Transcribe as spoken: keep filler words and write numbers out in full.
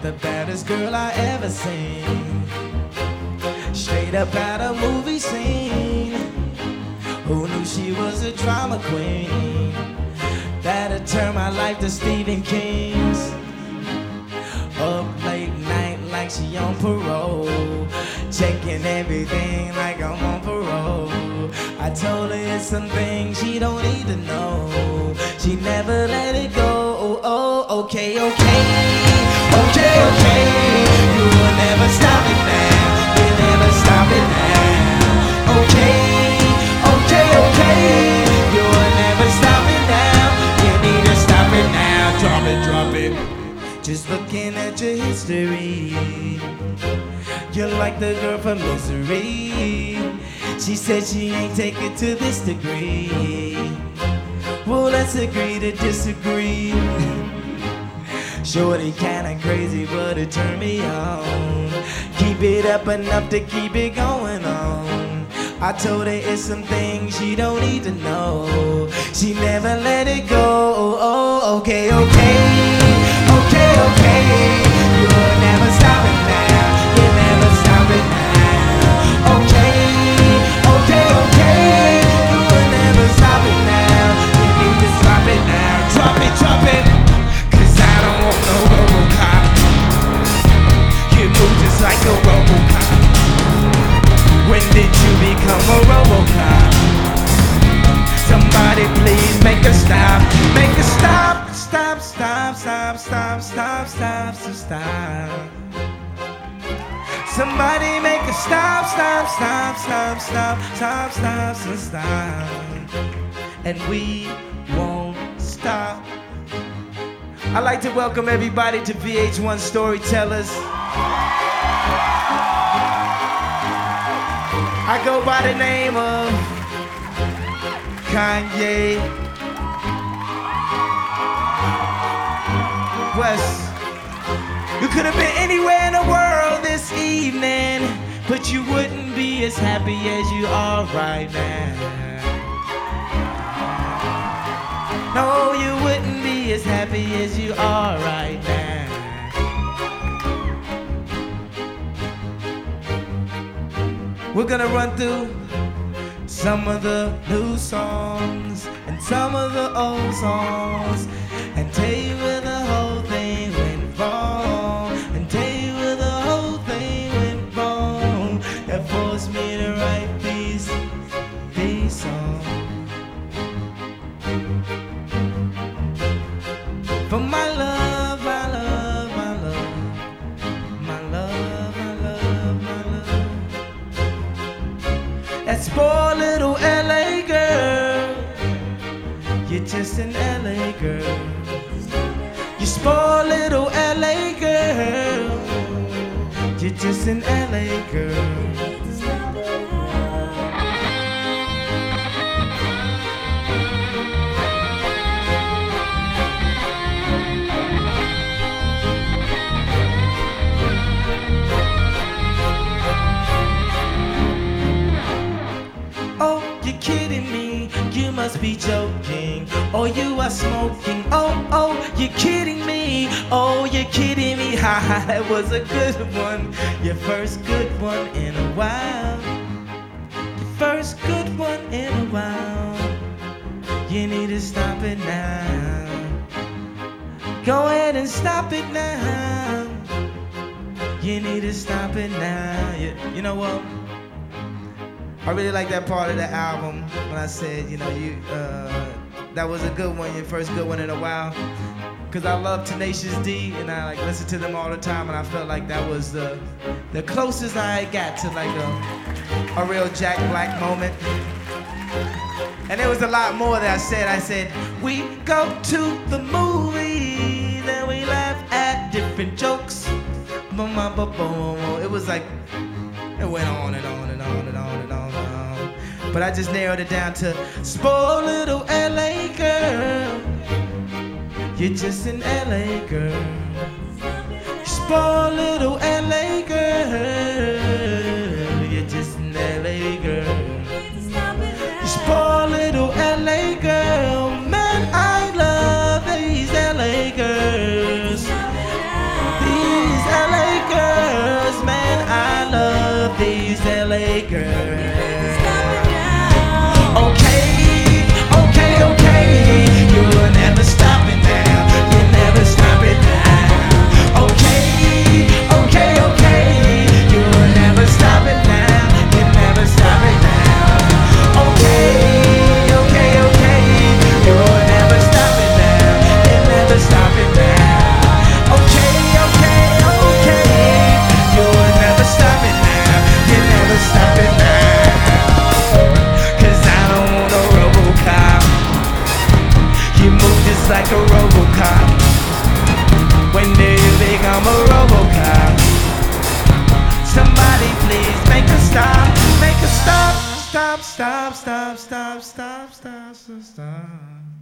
the baddest girl I ever seen. Straight up out a movie scene. Who knew she was a drama queen? That'd turn my life to Stephen King's. Up late night like she on parole, checking everything like I'm on parole. I told her it's some things she don't need to know. She never let it go. Oh, oh, okay, okay, okay, okay. You will never stop it now. You'll never stop it now. Okay, okay, okay. You will never stop it now. You need to stop it now. Drop it, drop it. Just looking at your history, you're like the girl from Misery. She said she ain't take it to this degree. Well, let's agree to disagree. Shorty kinda crazy, but it turned me on. Keep it up enough to keep it going on. I told her it's some things she don't need to know. She never let it go. Oh, oh, okay, okay, okay, okay. You'll never stop it now. You'll never stop it now. Okay, okay, okay. You will never stop it now. You need to stop it now. Drop it, drop it. Cause I don't want no Robocop. You move just like a Robocop. When did you become a Robocop? Somebody please make a stop. Make a stop. Stop, stop, stop, stop, stop, stop, stop, stop. Somebody make a stop, stop, stop, stop, stop, stop, stop, stop, stop. And we won't stop. I'd like to welcome everybody to V H one Storytellers. I go by the name of Kanye West. You could have been anywhere in the world this evening, but you wouldn't be as happy as you are right now. No, you wouldn't be as happy as you are right now. We're gonna run through some of the new songs and some of the old songs and tell you where the whole thing went wrong, and tell you where the whole thing went wrong that forced me to write these, these songs. For my love, my love, my love, my love, my love, my love. That spoor little L A girl, you're just an L A girl. You spoor little L A girl, you're just an L A girl. Kidding me, you must be joking, or you are smoking. Oh, oh, you're kidding me, oh, you're kidding me. Ha ha, that was a good one, your first good one in a while. Your first good one in a while. You need to stop it now. Go ahead and stop it now. You need to stop it now. You, you know what? I really like that part of the album when I said, you know, you uh, that was a good one, your first good one in a while. Cause I love Tenacious D and I like listen to them all the time, and I felt like that was the the closest I got to like a a real Jack Black moment. And there was a lot more that I said. I said, we go to the movie, then we laugh at different jokes. It was like, it went on and on and on and on and on and on. But I just narrowed it down to spoor little L A girl, you're just an L A girl. Spoor little L A girl, you're just an L A girl. Spoor little L A girl, man, I love these L A girls. These play, girl. Okay, okay, okay. You'll never stop it now. You'll never stop it now. Okay, okay, okay. You'll never stop it now. You'll never stop it now. Okay, okay, okay. You'll never stop it now. You'll never stop it now. Okay, okay, okay. You'll never stop it now. You'll never stop it now. Like a RoboCop. When do you think I'm a RoboCop? Somebody please make a stop, make a stop, stop, stop, stop, stop, stop, stop, stop, stop.